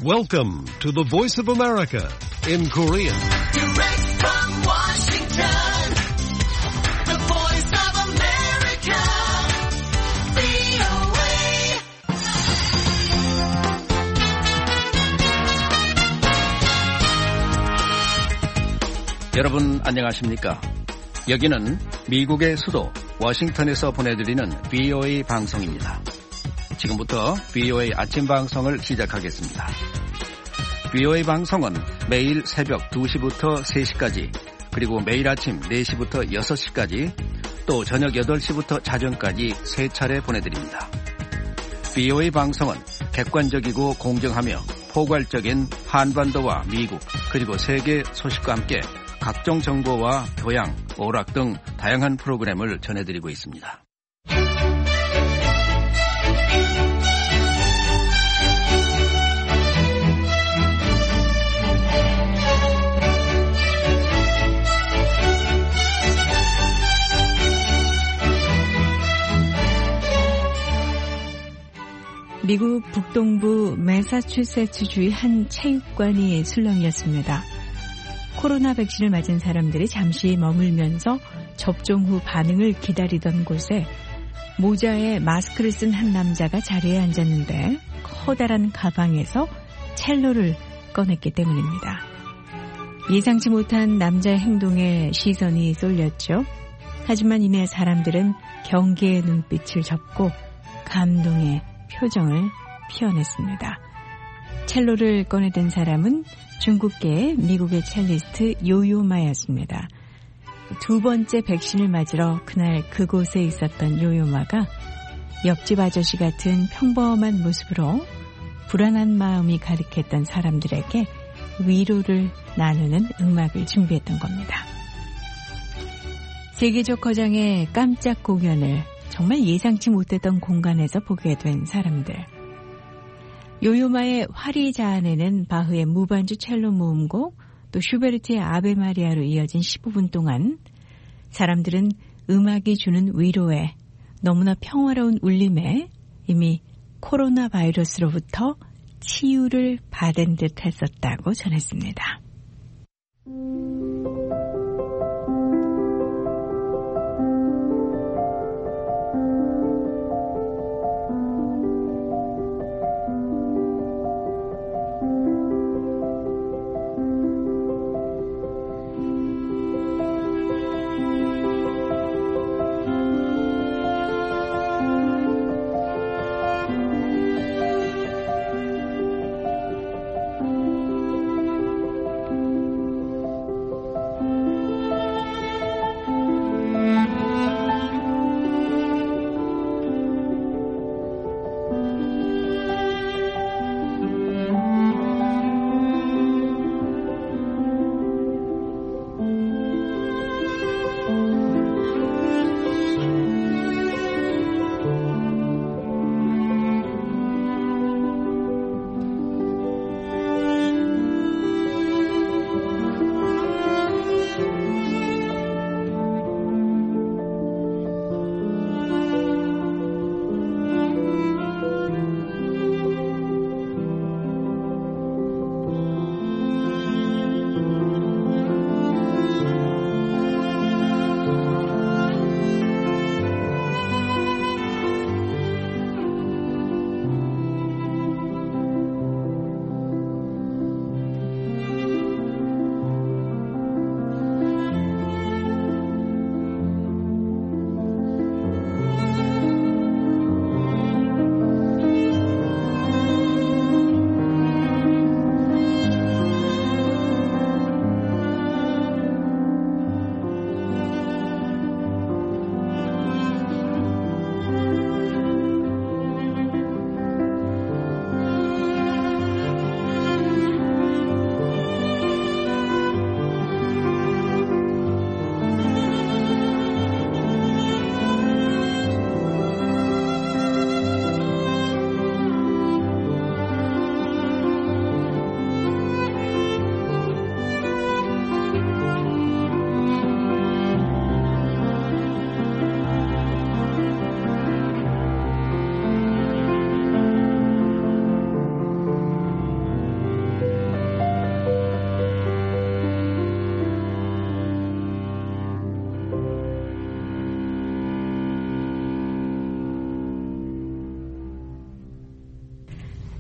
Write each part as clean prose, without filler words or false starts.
Welcome to the Voice of America in Korean. Direct from Washington, the Voice of America, VOA. 여러분 안녕하십니까? 여기는 미국의 수도 워싱턴에서 보내드리는 VOA 방송입니다. 지금부터 VOA 아침 방송을 시작하겠습니다. VOA 방송은 매일 새벽 2시부터 3시까지, 그리고 매일 아침 4시부터 6시까지, 또 저녁 8시부터 자정까지 3차례 보내드립니다. VOA 방송은 객관적이고 공정하며 포괄적인 한반도와 미국, 그리고 세계 소식과 함께 각종 정보와 교양, 오락 등 다양한 프로그램을 전해드리고 있습니다. 미국 북동부 매사추세츠주의 한 체육관이 술렁이었습니다. 코로나 백신을 맞은 사람들이 잠시 머물면서 접종 후 반응을 기다리던 곳에 모자에 마스크를 쓴 한 남자가 자리에 앉았는데 커다란 가방에서 첼로를 꺼냈기 때문입니다. 예상치 못한 남자의 행동에 시선이 쏠렸죠. 하지만 이내 사람들은 경계의 눈빛을 접고 감동의 표정을 피워냈습니다. 첼로를 꺼내든 사람은 중국계 미국의 첼리스트 요요마였습니다. 두 번째 백신을 맞으러 그날 그곳에 있었던 요요마가 옆집 아저씨 같은 평범한 모습으로 불안한 마음이 가득했던 사람들에게 위로를 나누는 음악을 준비했던 겁니다. 세계적 거장의 깜짝 공연을 정말 예상치 못했던 공간에서 보게 된 사람들. 요요마의 화리자안에는 바흐의 무반주 첼로 모음곡, 또 슈베르트의 아베 마리아로 이어진 15분 동안 사람들은 음악이 주는 위로에, 너무나 평화로운 울림에 이미 코로나 바이러스로부터 치유를 받은 듯 했었다고 전했습니다.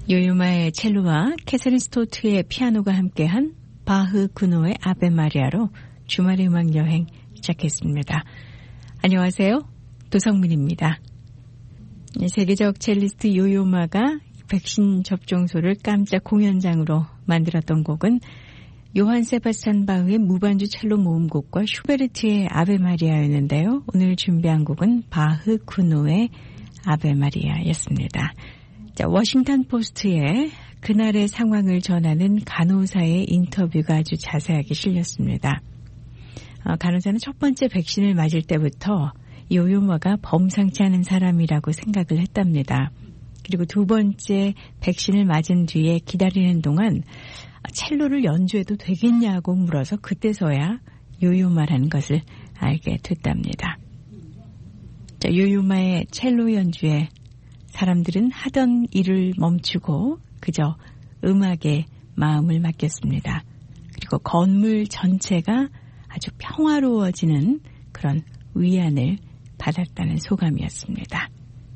요요마의 첼로와 캐서린 스토트의 피아노가 함께한 바흐 구노의 아베 마리아로 주말의 음악 여행 시작했습니다. 안녕하세요. 도성민입니다. 세계적 첼리스트 요요마가 백신 접종소를 깜짝 공연장으로 만들었던 곡은 요한 세바스찬 바흐의 무반주 첼로 모음곡과 슈베르트의 아베 마리아였는데요. 오늘 준비한 곡은 바흐 구노의 아베 마리아였습니다. 자, 워싱턴 포스트에 그날의 상황을 전하는 간호사의 인터뷰가 아주 자세하게 실렸습니다. 간호사는 첫 번째 백신을 맞을 때부터 요요마가 범상치 않은 사람이라고 생각을 했답니다. 그리고 두 번째 백신을 맞은 뒤에 기다리는 동안 첼로를 연주해도 되겠냐고 물어서 그때서야 요요마라는 것을 알게 됐답니다. 자, 요요마의 첼로 연주에 사람들은 하던 일을 멈추고 그저 음악에 마음을 맡겼습니다. 그리고 건물 전체가 아주 평화로워지는 그런 위안을 받았다는 소감이었습니다.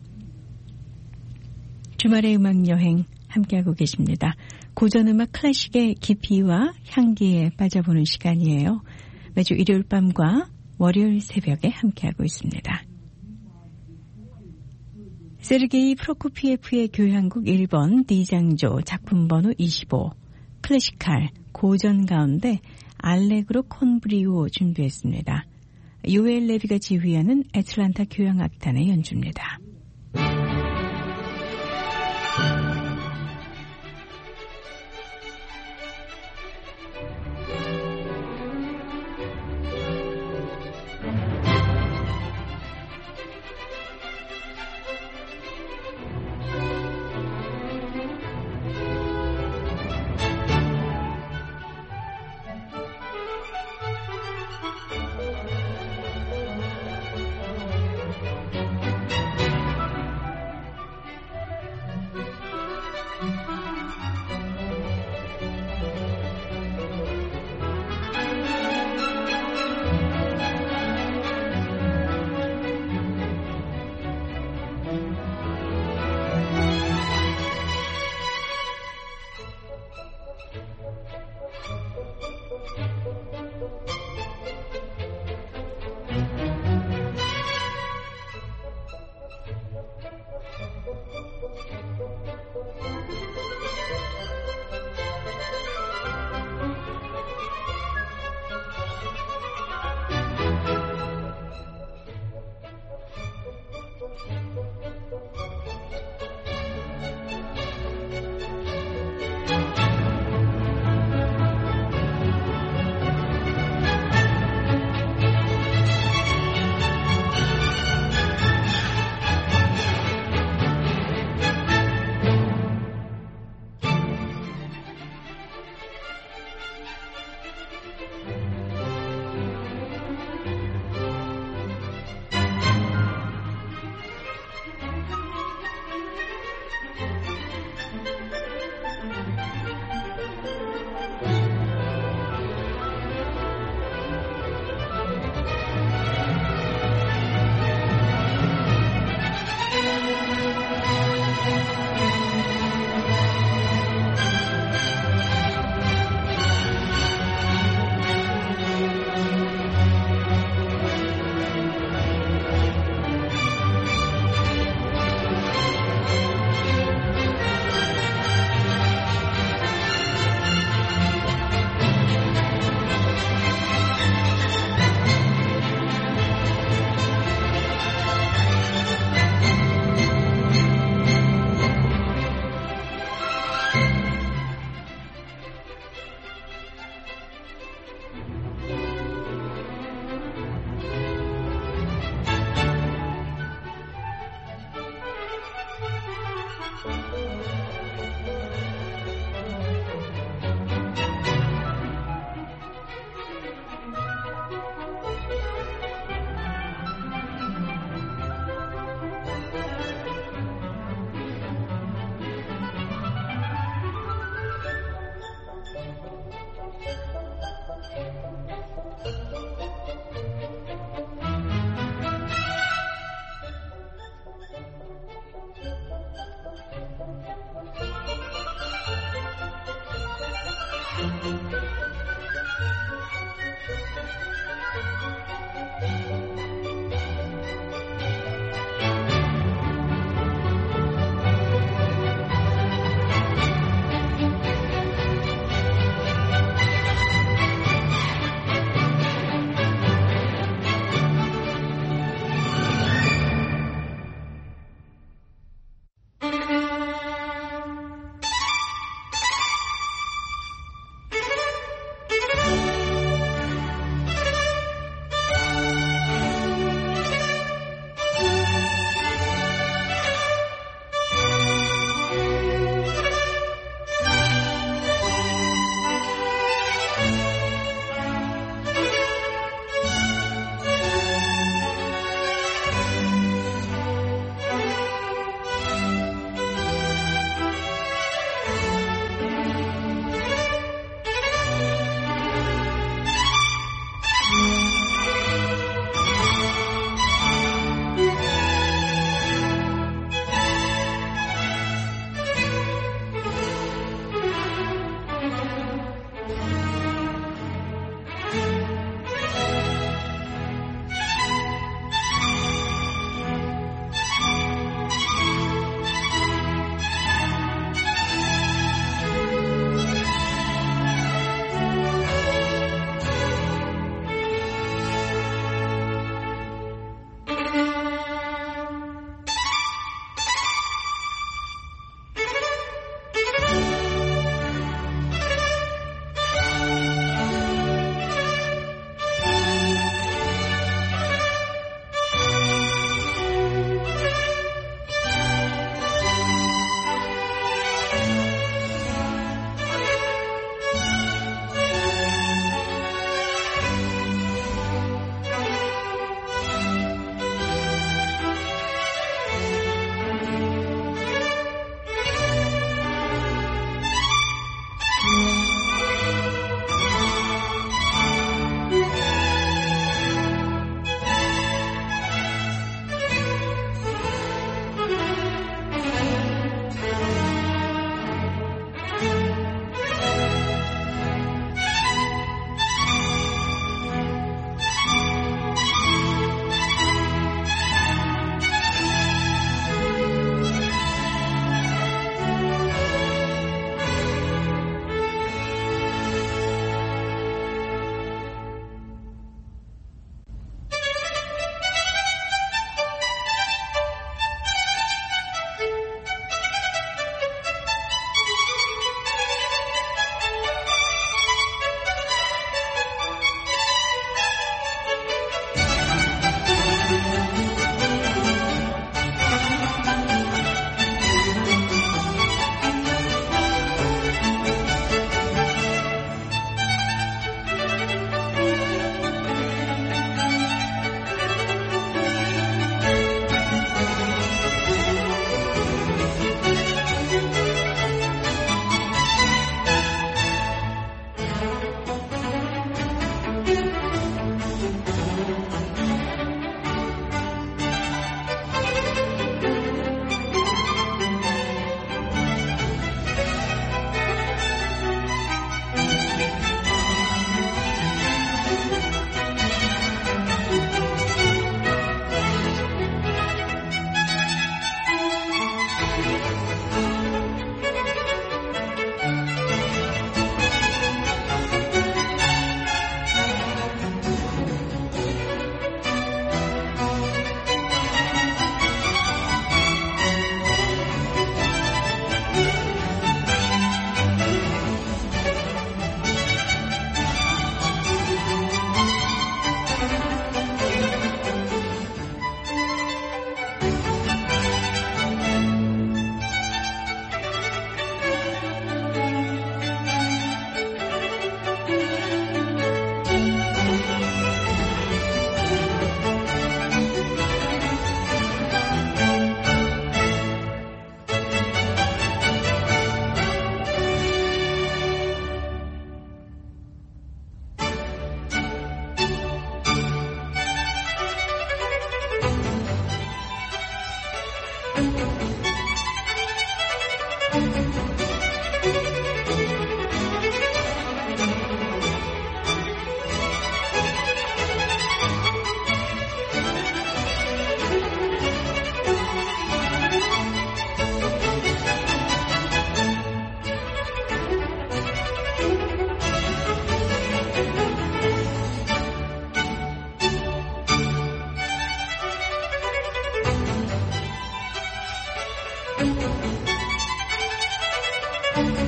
주말의 음악 여행 함께하고 계십니다. 고전음악 클래식의 깊이와 향기에 빠져보는 시간이에요. 매주 일요일 밤과 월요일 새벽에 함께하고 있습니다. 세르게이 프로코피에프의 교향곡 1번 D장조 작품 번호 25 클래시칼 고전 가운데 알레그로 콘브리오 준비했습니다. 요엘 레비가 지휘하는 애틀란타 교향악단의 연주입니다.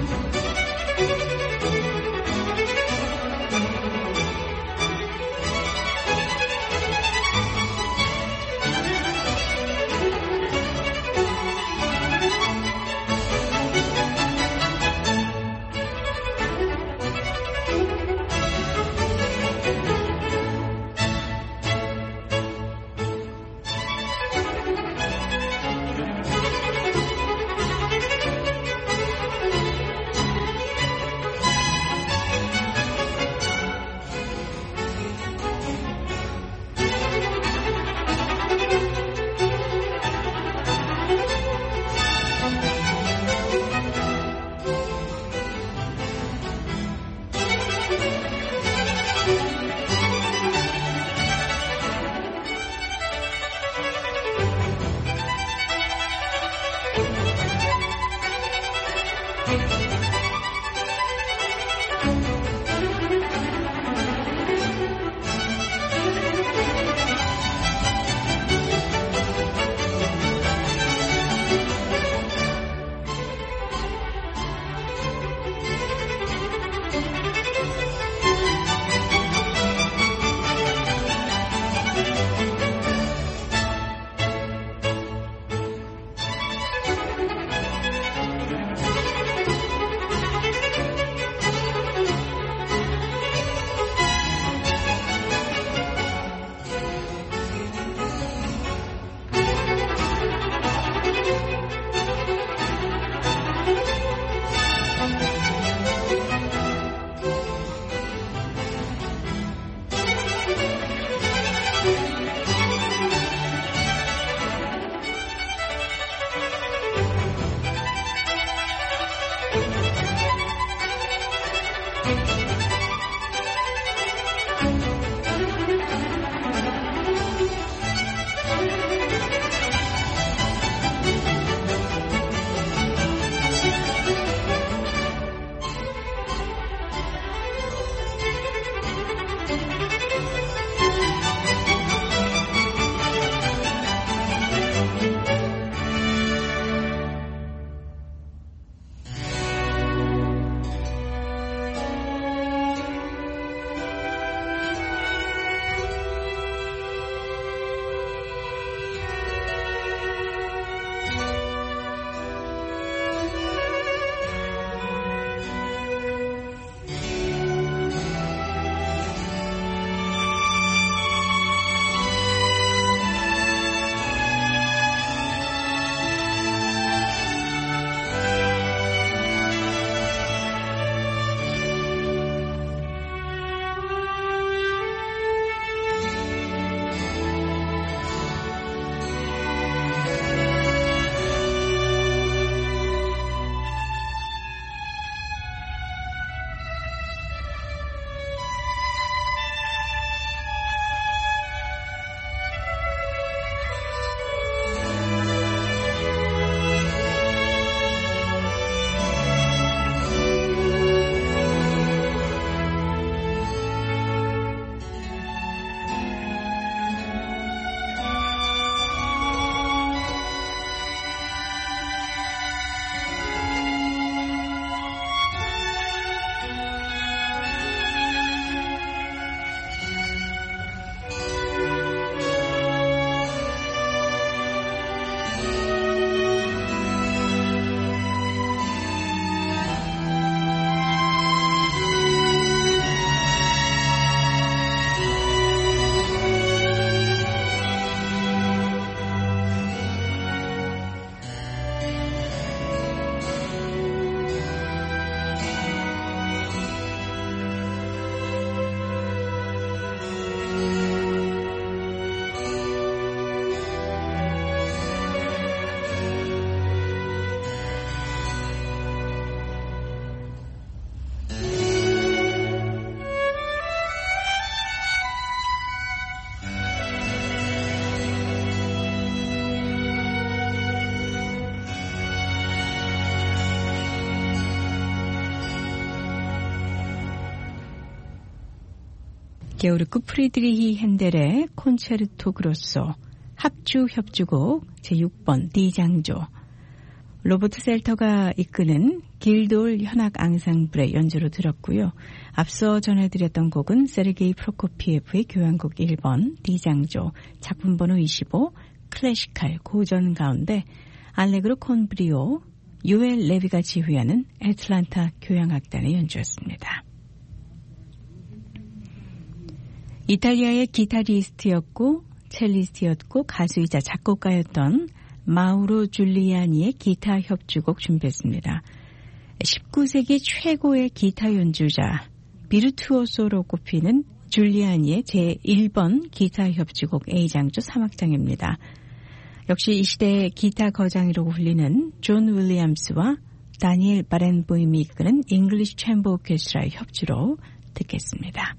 게오르크 프리드리히 핸델의 콘체르토 그로소 합주 협주곡 제6번 D장조, 로버트 셀터가 이끄는 길돌 현악 앙상블의 연주로 들었고요. 앞서 전해드렸던 곡은 세르게이 프로코피에프의 교향곡 1번 D장조 작품번호 25 클래시칼 고전 가운데 알레그로 콘브리오 요엘 레비가 지휘하는 애틀란타 교향악단의 연주였습니다. 이탈리아의 기타리스트였고 첼리스트였고 가수이자 작곡가였던 마우로 줄리아니의 기타 협주곡 준비했습니다. 19세기 최고의 기타 연주자 비르투오소로 꼽히는 줄리아니의 제1번 기타 협주곡 A장조 3악장입니다. 역시 이 시대의 기타 거장이라고 불리는 존 윌리엄스와 다니엘 바렌보임이 이끄는 잉글리시 챔버 오케스트라의 협주로 듣겠습니다.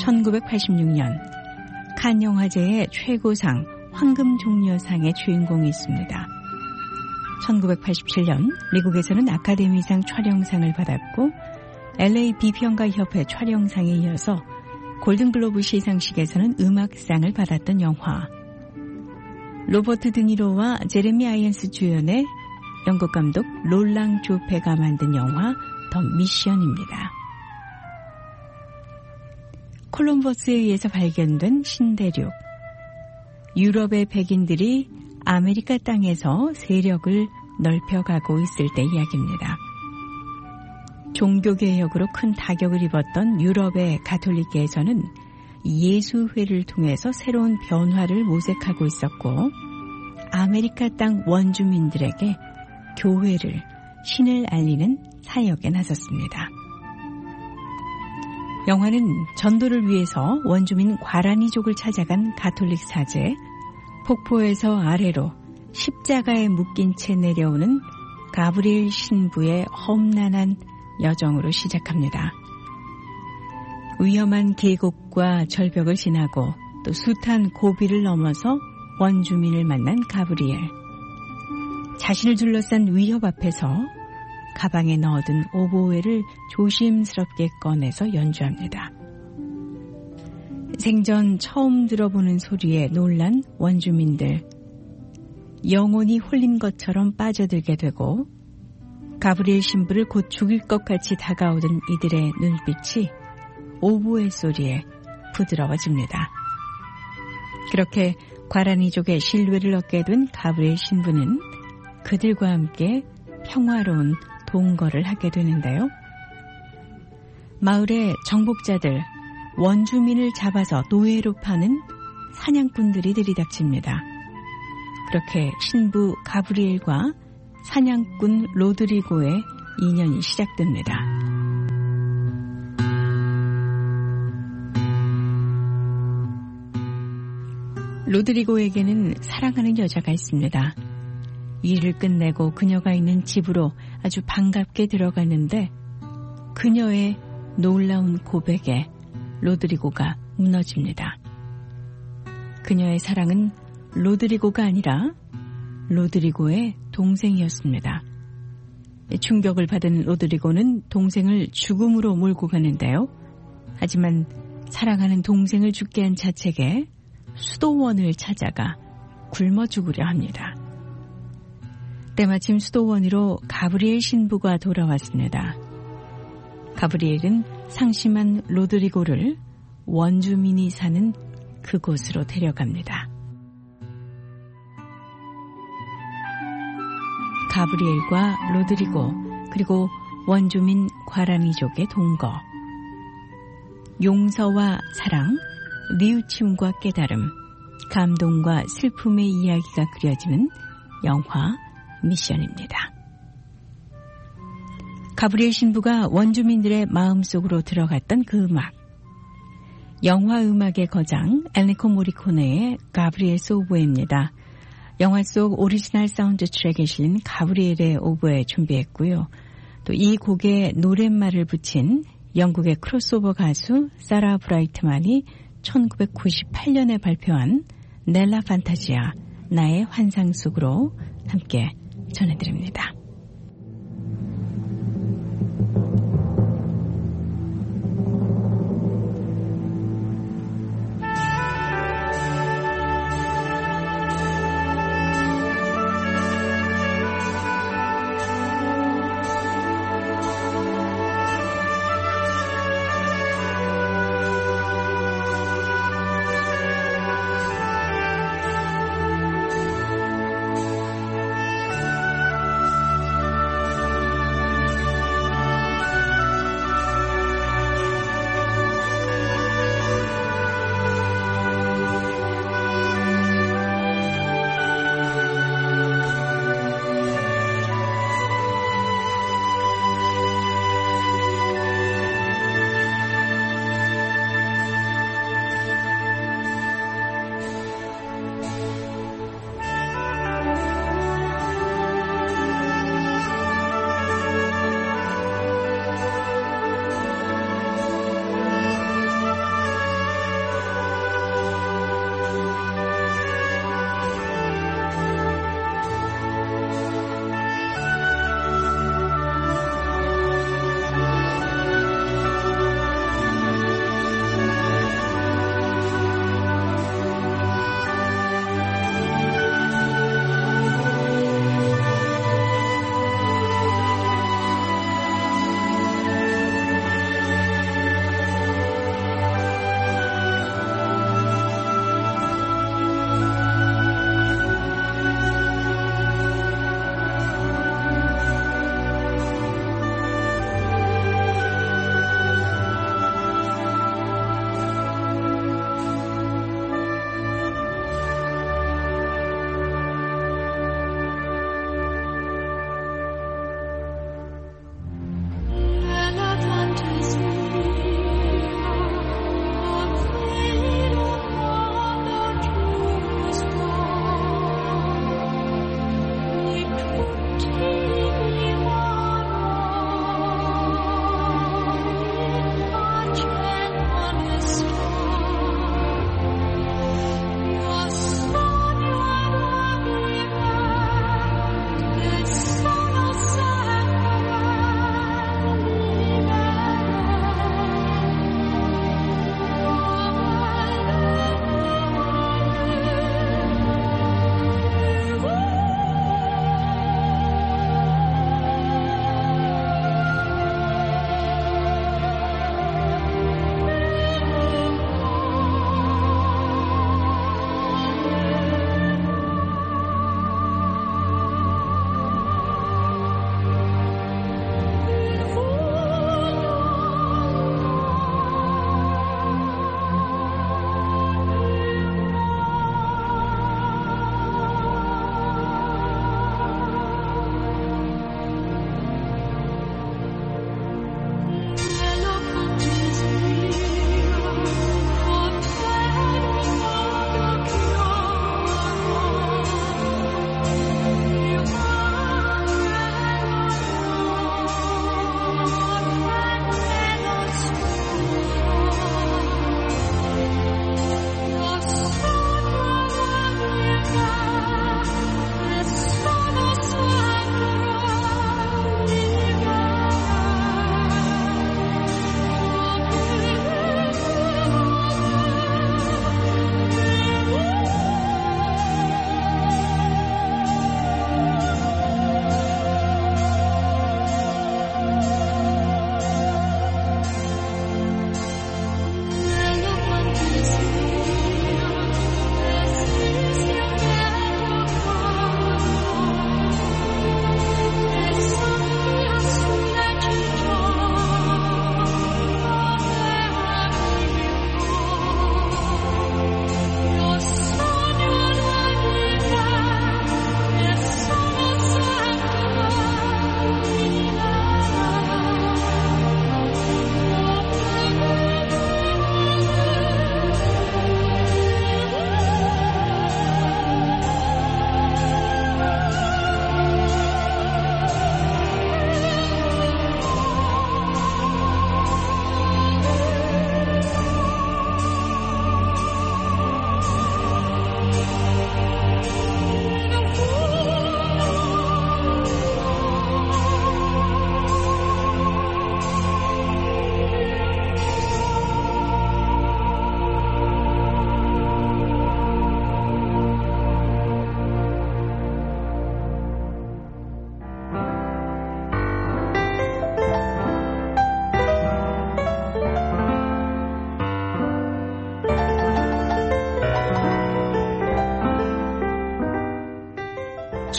1986년 칸 영화제의 최고상 황금종려상의 주인공이 있습니다. 1987년 미국에서는 아카데미상 촬영상을 받았고 LA 비평가협회 촬영상에 이어서 골든글로브 시상식에서는 음악상을 받았던 영화. 로버트 드니로와 제레미 아이언스 주연의 영국 감독 롤랑 조페가 만든 영화 더 미션입니다. 콜럼버스에 의해서 발견된 신대륙. 유럽의 백인들이 아메리카 땅에서 세력을 넓혀가고 있을 때 이야기입니다. 종교개혁으로 큰 타격을 입었던 유럽의 가톨릭계에서는 예수회를 통해서 새로운 변화를 모색하고 있었고 아메리카 땅 원주민들에게 교회를, 신을 알리는 사역에 나섰습니다. 영화는 전도를 위해서 원주민 과라니족을 찾아간 가톨릭 사제, 폭포에서 아래로 십자가에 묶인 채 내려오는 가브리엘 신부의 험난한 여정으로 시작합니다. 위험한 계곡과 절벽을 지나고 또 숱한 고비를 넘어서 원주민을 만난 가브리엘. 자신을 둘러싼 위협 앞에서 가방에 넣어둔 오보에를 조심스럽게 꺼내서 연주합니다. 생전 처음 들어보는 소리에 놀란 원주민들. 영혼이 홀린 것처럼 빠져들게 되고 가브리엘 신부를 곧 죽일 것 같이 다가오던 이들의 눈빛이 오보의 소리에 부드러워집니다. 그렇게 과라니족의 신뢰를 얻게 된 가브리엘 신부는 그들과 함께 평화로운 동거를 하게 되는데요. 마을의 정복자들, 원주민을 잡아서 노예로 파는 사냥꾼들이 들이닥칩니다. 그렇게 신부 가브리엘과 사냥꾼 로드리고의 인연이 시작됩니다. 로드리고에게는 사랑하는 여자가 있습니다. 일을 끝내고 그녀가 있는 집으로 아주 반갑게 들어갔는데 그녀의 놀라운 고백에 로드리고가 무너집니다. 그녀의 사랑은 로드리고가 아니라 로드리고의 동생이었습니다. 충격을 받은 로드리고는 동생을 죽음으로 몰고 가는데요. 하지만 사랑하는 동생을 죽게 한 자책에 수도원을 찾아가 굶어 죽으려 합니다. 때마침 수도원으로 가브리엘 신부가 돌아왔습니다. 가브리엘은 상심한 로드리고를 원주민이 사는 그곳으로 데려갑니다. 가브리엘과 로드리고 그리고 원주민 과라니족의 동거. 용서와 사랑, 뉘우침과 깨달음, 감동과 슬픔의 이야기가 그려지는 영화 미션입니다. 가브리엘 신부가 원주민들의 마음속으로 들어갔던 그 음악. 영화 음악의 거장 엔리코 모리코네의 가브리엘스 오보에입니다. 영화 속 오리지널 사운드 트랙에 실린 가브리엘의 오보에 준비했고요. 또 이 곡에 노랫말을 붙인 영국의 크로스오버 가수 사라 브라이트만이 1998년에 발표한 넬라 판타지아, 나의 환상 속으로 함께 전해드립니다.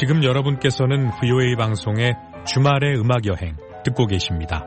지금 여러분께서는 VOA 방송의 주말의 음악여행 듣고 계십니다.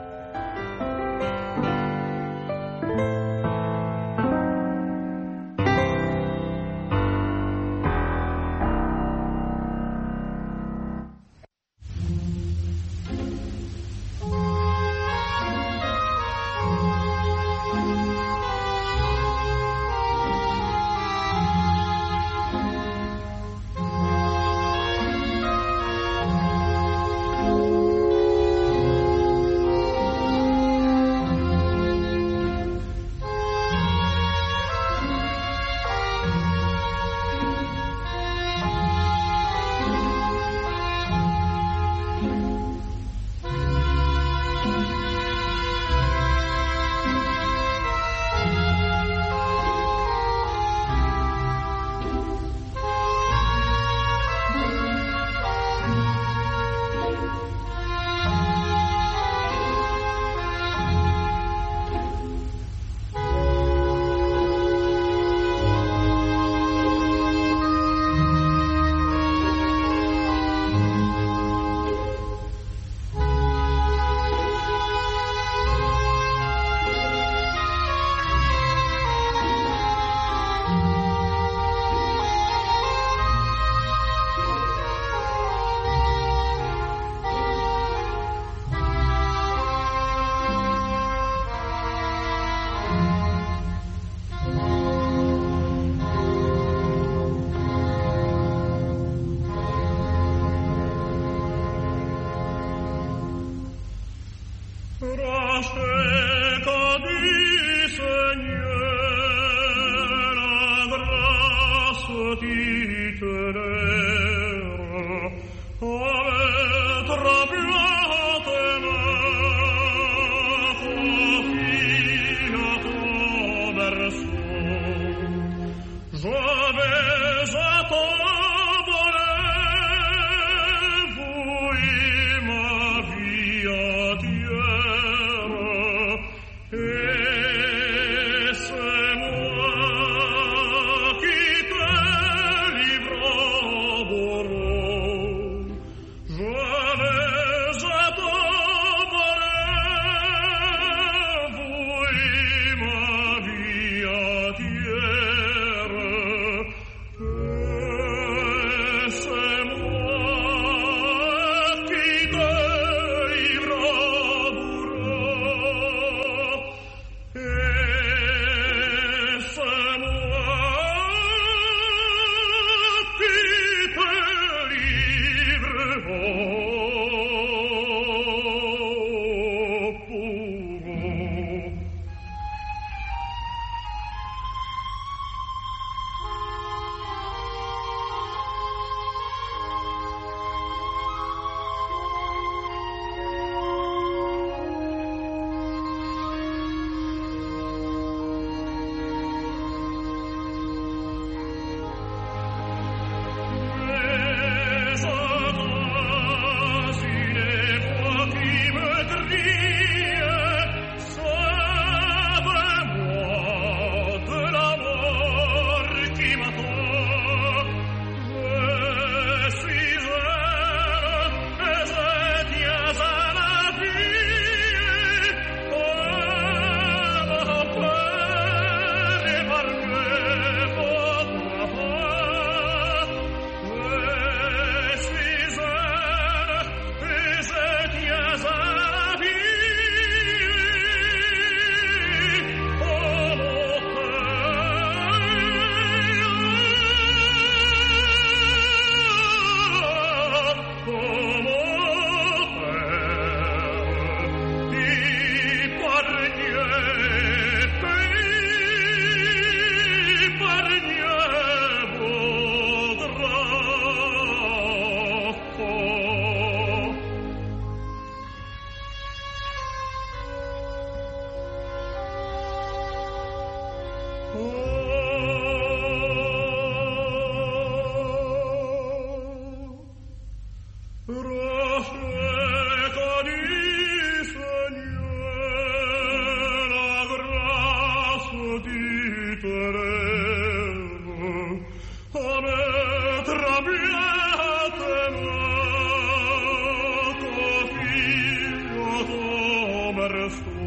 Come traviate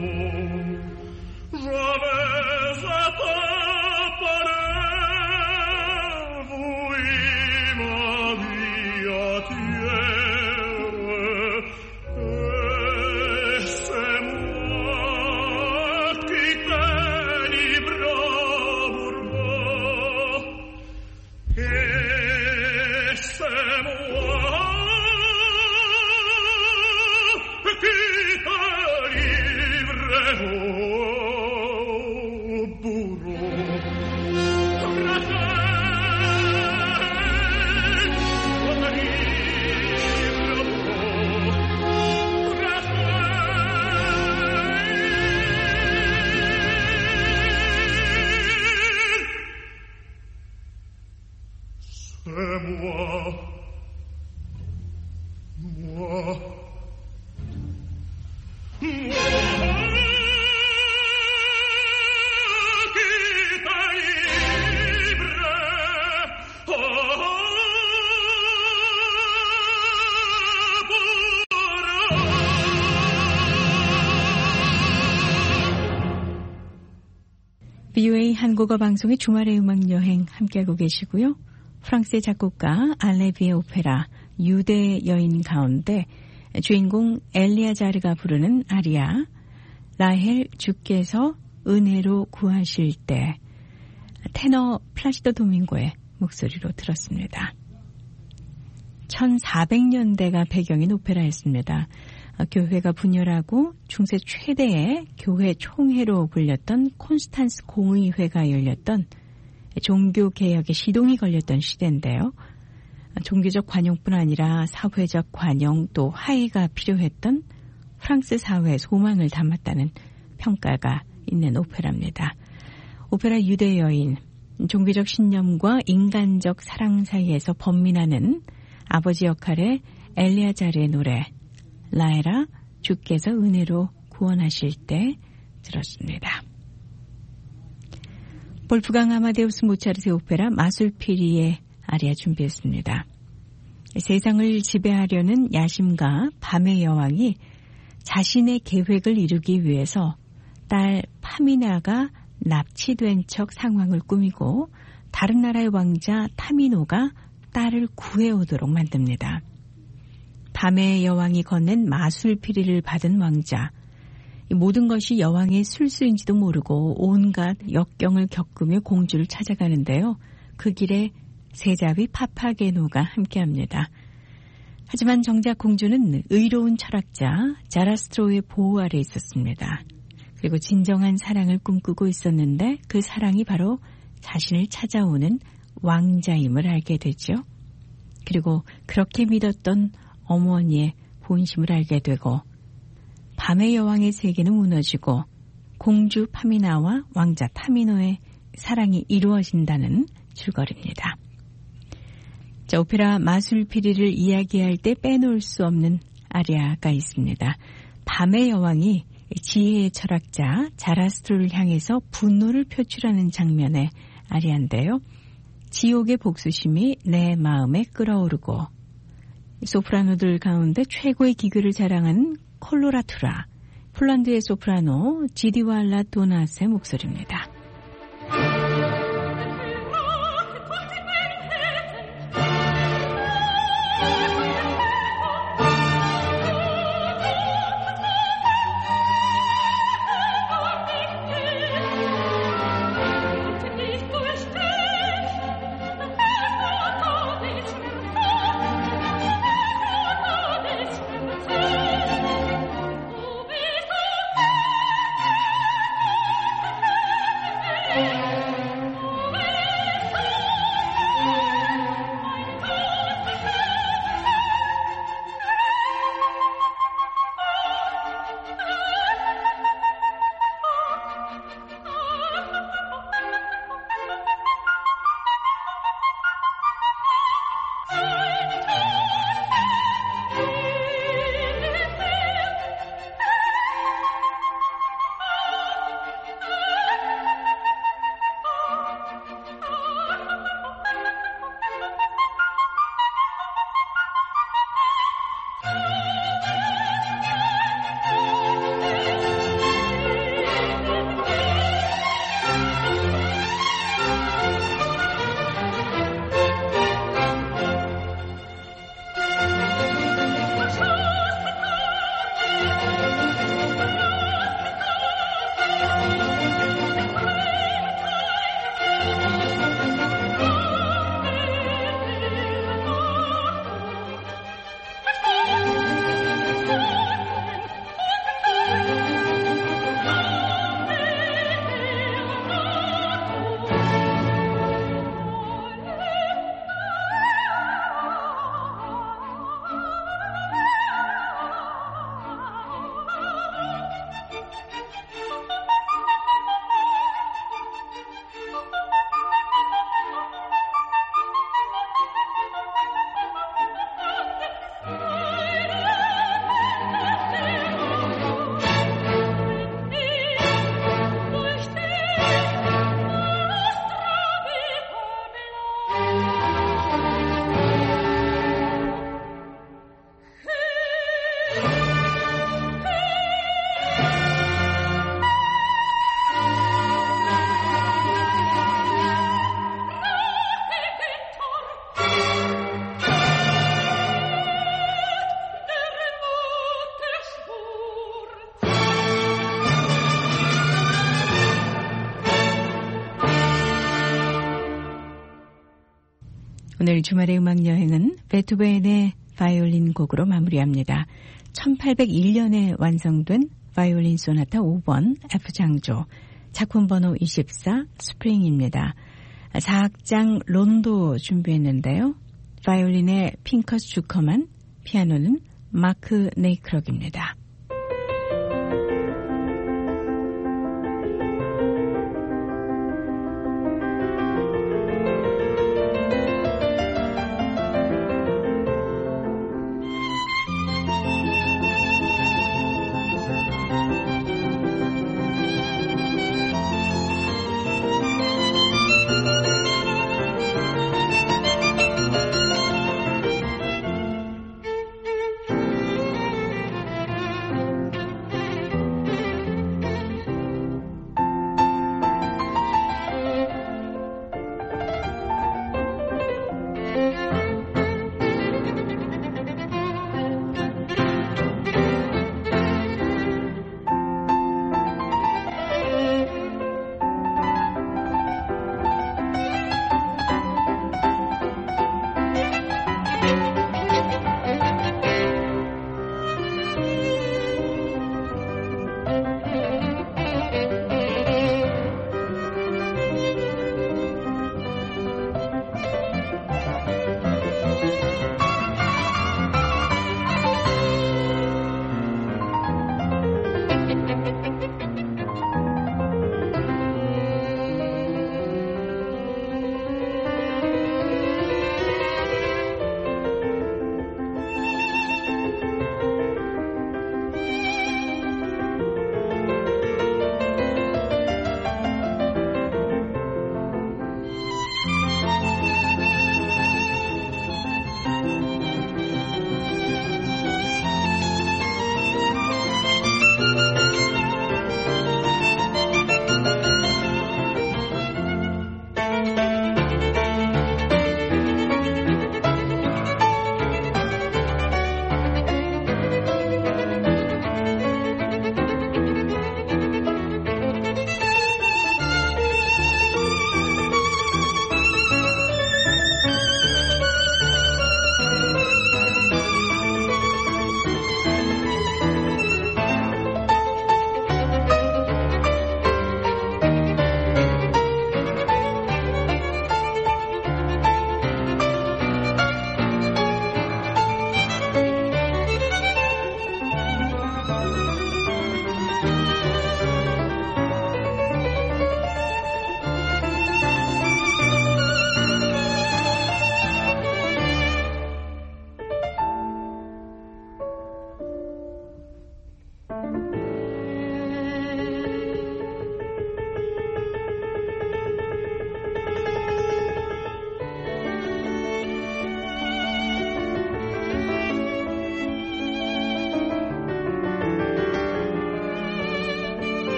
VOA 한국어 방송의 주말의 음악여행 함께하고 계시고요. 프랑스의 작곡가 알레비의 오페라 유대 여인 가운데 주인공 엘리아자르가 부르는 아리아 라헬 주께서 은혜로 구하실 때 테너 플라시도 도밍고의 목소리로 들었습니다. 1400년대가 배경인 오페라였습니다. 교회가 분열하고 중세 최대의 교회 총회로 불렸던 콘스탄스 공의회가 열렸던 종교개혁의 시동이 걸렸던 시대인데요. 종교적 관용뿐 아니라 사회적 관용 또 화해가 필요했던 프랑스 사회의 소망을 담았다는 평가가 있는 오페라입니다. 오페라 유대 여인, 종교적 신념과 인간적 사랑 사이에서 번민하는 아버지 역할의 엘리아자르의 노래 라헬아 주께서 은혜로 구원하실 때 들었습니다. 볼프강 아마데우스 모차르트의 오페라 마술피리의 아리아 준비했습니다. 세상을 지배하려는 야심과 밤의 여왕이 자신의 계획을 이루기 위해서 딸 파미나가 납치된 척 상황을 꾸미고 다른 나라의 왕자 타미노가 딸을 구해오도록 만듭니다. 밤의 여왕이 건넨 마술피리를 받은 왕자. 모든 것이 여왕의 술수인지도 모르고 온갖 역경을 겪으며 공주를 찾아가는데요. 그 길에 세자비 파파게노가 함께합니다. 하지만 정작 공주는 의로운 철학자 자라스트로의 보호 아래 있었습니다. 그리고 진정한 사랑을 꿈꾸고 있었는데 그 사랑이 바로 자신을 찾아오는 왕자임을 알게 되죠. 그리고 그렇게 믿었던 어머니의 본심을 알게 되고 밤의 여왕의 세계는 무너지고 공주 파미나와 왕자 타미노의 사랑이 이루어진다는 줄거리입니다. 자, 오페라 마술피리를 이야기할 때 빼놓을 수 없는 아리아가 있습니다. 밤의 여왕이 지혜의 철학자 자라스트로를 향해서 분노를 표출하는 장면의 아리아인데요. 지옥의 복수심이 내 마음에 끓어오르고 소프라노들 가운데 최고의 기교를 자랑하는 콜로라투라, 폴란드의 소프라노 지디왈라 도나스의 목소리입니다. 오늘 주말의 음악 여행은 베토벤의 바이올린 곡으로 마무리합니다. 1801년에 완성된 바이올린 소나타 5번 F장조, 작품 번호 24 스프링입니다. 4악장 론도 준비했는데요. 바이올린의 핑커스 주커만, 피아노는 마크 네이크럭입니다.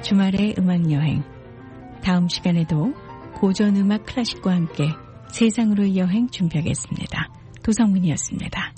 주말의 음악여행. 다음 시간에도 고전음악 클래식과 함께 세상으로의 여행 준비하겠습니다. 도성문이었습니다.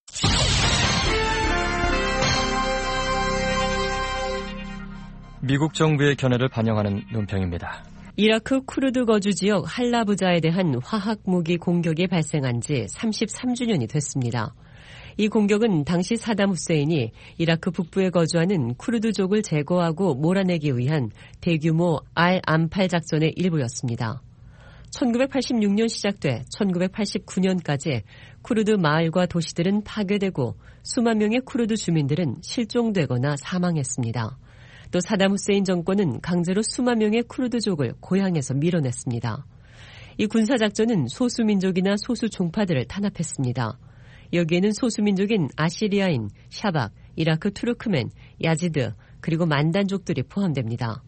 미국 정부의 견해를 반영하는 논평입니다. 이라크 쿠르드 거주 지역 할라부자에 대한 화학무기 공격이 발생한 지 33주년이 됐습니다. 이 공격은 당시 사담 후세인이 이라크 북부에 거주하는 쿠르드족을 제거하고 몰아내기 위한 대규모 알-암팔 작전의 일부였습니다. 1986년 시작돼 1989년까지 쿠르드 마을과 도시들은 파괴되고 수만 명의 쿠르드 주민들은 실종되거나 사망했습니다. 또 사담 후세인 정권은 강제로 수만 명의 쿠르드족을 고향에서 밀어냈습니다. 이 군사작전은 소수민족이나 소수종파들을 탄압했습니다. 여기에는 소수민족인 아시리아인, 샤박, 이라크 투르크멘, 야지드, 그리고 만단족들이 포함됩니다.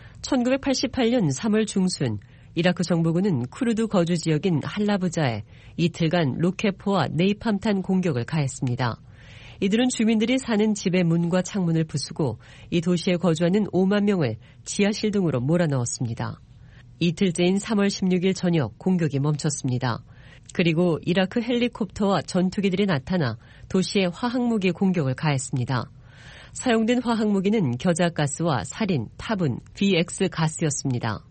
1988년 3월 중순 이라크 정부군은 쿠르드 거주 지역인 할라부자에 이틀간 로켓포와 네이팜탄 공격을 가했습니다. 이들은 주민들이 사는 집의 문과 창문을 부수고 이 도시에 거주하는 5만 명을 지하실 등으로 몰아넣었습니다. 이틀째인 3월 16일 저녁 공격이 멈췄습니다. 그리고 이라크 헬리콥터와 전투기들이 나타나 도시에 화학무기 공격을 가했습니다. 사용된 화학무기는 겨자가스와 살인, 타분, VX 가스였습니다.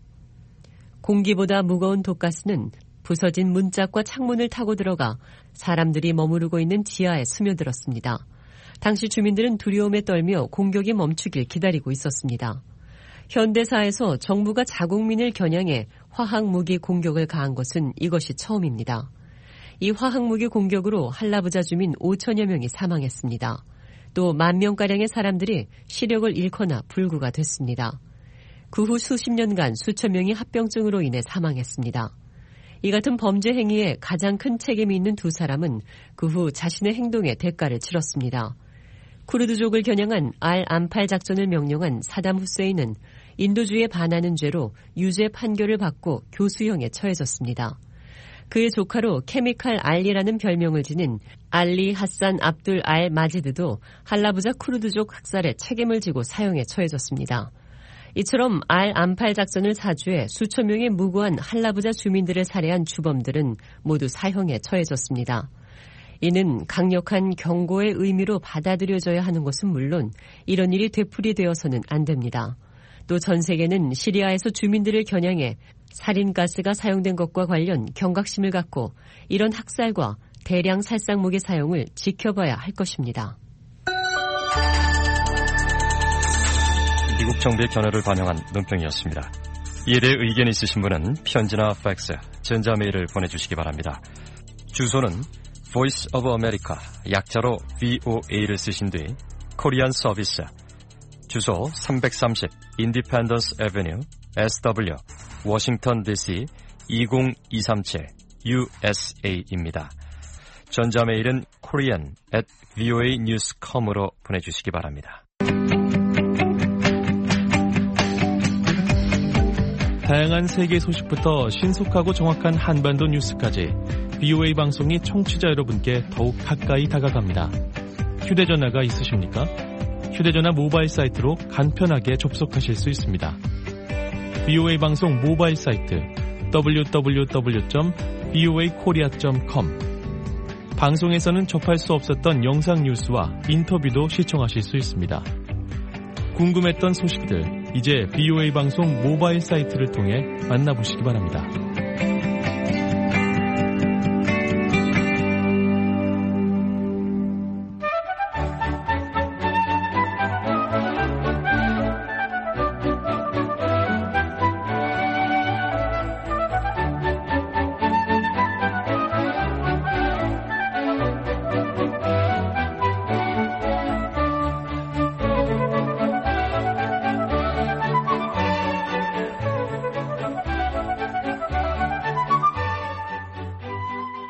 공기보다 무거운 독가스는 부서진 문짝과 창문을 타고 들어가 사람들이 머무르고 있는 지하에 스며들었습니다. 당시 주민들은 두려움에 떨며 공격이 멈추길 기다리고 있었습니다. 현대사에서 정부가 자국민을 겨냥해 화학무기 공격을 가한 것은 이것이 처음입니다. 이 화학무기 공격으로 할라부자 주민 5천여 명이 사망했습니다. 또 10,000명가량의 사람들이 시력을 잃거나 불구가 됐습니다. 그 후 수십 년간 수천 명이 합병증으로 인해 사망했습니다. 이 같은 범죄 행위에 가장 큰 책임이 있는 두 사람은 그 후 자신의 행동에 대가를 치렀습니다. 쿠르드족을 겨냥한 알-암팔 작전을 명령한 사담 후세인은 인도주의에 반하는 죄로 유죄 판결을 받고 교수형에 처해졌습니다. 그의 조카로 케미칼 알리라는 별명을 지닌 알리 하산 압둘 알 마지드도 할라부자 쿠르드족 학살에 책임을 지고 사형에 처해졌습니다. 이처럼 알-암팔 작전을 사주해 수천 명의 무고한 할라부자 주민들을 살해한 주범들은 모두 사형에 처해졌습니다. 이는 강력한 경고의 의미로 받아들여져야 하는 것은 물론 이런 일이 되풀이되어서는 안 됩니다. 또 전 세계는 시리아에서 주민들을 겨냥해 살인가스가 사용된 것과 관련 경각심을 갖고 이런 학살과 대량 살상무기 사용을 지켜봐야 할 것입니다. 미국 정부의 견해를 반영한 논평이었습니다. 이에 대해 의견 있으신 분은 편지나 팩스, 전자메일을 보내주시기 바랍니다. 주소는 Voice of America, 약자로 VOA를 쓰신 뒤 코리안 서비스, 주소 330 Independence Avenue, SW, 워싱턴 DC 20237 USA입니다. 전자메일은 korean@voanews.com으로 보내주시기 바랍니다. 다양한 세계 소식부터 신속하고 정확한 한반도 뉴스까지 VOA 방송이 청취자 여러분께 더욱 가까이 다가갑니다. 휴대전화가 있으십니까? 휴대전화 모바일 사이트로 간편하게 접속하실 수 있습니다. VOA 방송 모바일 사이트 www.voakorea.com. 방송에서는 접할 수 없었던 영상 뉴스와 인터뷰도 시청하실 수 있습니다. 궁금했던 소식들, 이제 VOA 방송 모바일 사이트를 통해 만나보시기 바랍니다.